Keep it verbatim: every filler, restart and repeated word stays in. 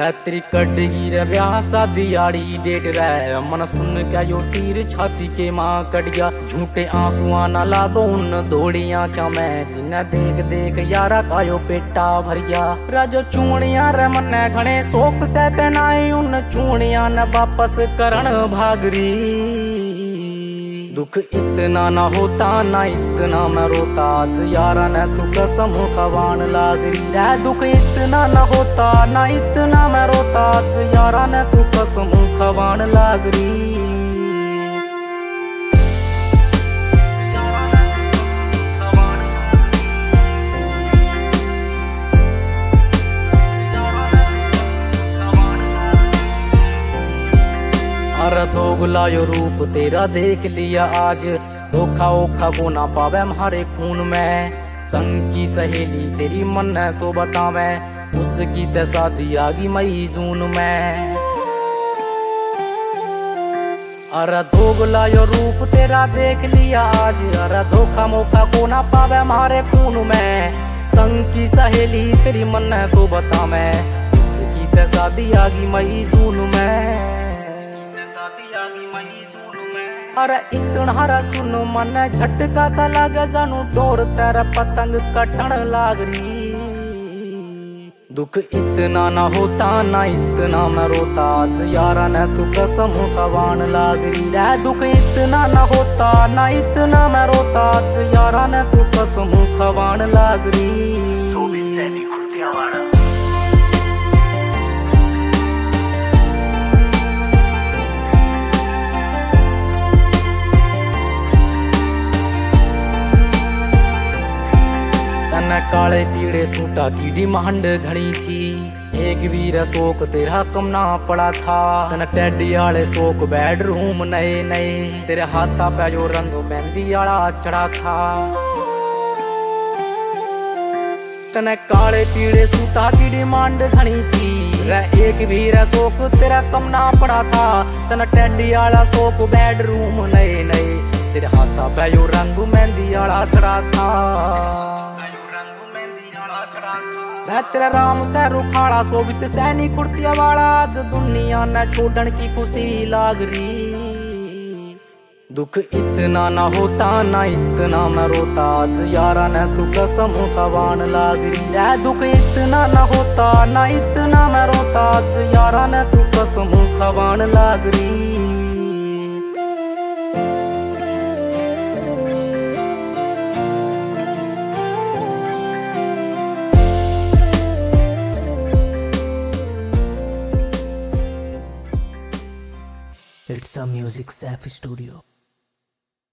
तेरी कटगी रे ब्याह शादी आड़ी डेट रे मन सुन क्या यो तीर छाती के माँ कट गया। झूठे आंसुआ ना लाबो उन दौड़िया क्या मैं जिन्हें देख देख यारा कायो पेटा भर गया। राजो चूड़िया रे मन्ने घने शौक से पहनाई उन चूड़िया न वापस करण भागरी। दुख इतना ना होता ना इतना मैं रोता आज यारा ने तू कसम खवान लागरी। दुख इतना ना होता ना इतना मैं रोता आज यारा ने तू कसम खवान लागरी। अरे दोगला यो रूप तेरा देख लिया आज धोखा ओखा को ना पावे हमारे खून में। संग की सहेली तेरी मन है तो बतावे उसकी ते शादी आगी मई जून में। अरे दोगला यो रूप तेरा देख लिया आज अरे धोखा मोखा को ना पावे हमारे खून में। संग की सहेली तेरी मन है तो बतावे उसकी ते शादी आगी मई जून में। अरे इतना हरा सुनो मन झटका सा लगे जानू डोर तेरा पतंग कटन लागरी। दुख इतना ना होता ना इतना मैं रोता आज यारा ने तू कसम खवान लागरी। दुख इतना ना होता ना इतना मैं रोता आज यारा ने तू कसम खवान लागरी। काले पीड़े सूटा की डिमांड घनी थी एक वीर शोक तेरा कम ना पड़ा था। तन टेडी आले शोक बेडरूम नए नए तेरे हाथा पे जो रंग मेहंदी आला चढ़ा था। तन काले पीड़े सूटा की डिमांड घनी थी एक वीर शोक तेरा कम ना पड़ा था। तन टेडी आला शोक बेडरूम नए नए तेरे हाथा पे जो रंग मेहंदी आला चढ़ा था। तेरा राम से रुखाड़ा सोबित सैनी कुर्तिया वाला आज दुनिया न छोड़न की खुशी लागरी। दुख इतना ना होता ना इतना मैं रोता आज यारा ने तू कसम खवान लागरी। दुख इतना ना होता ना इतना मैं रोता आज यारा ने तू कसम खवान लागरी। It's a music safe studio.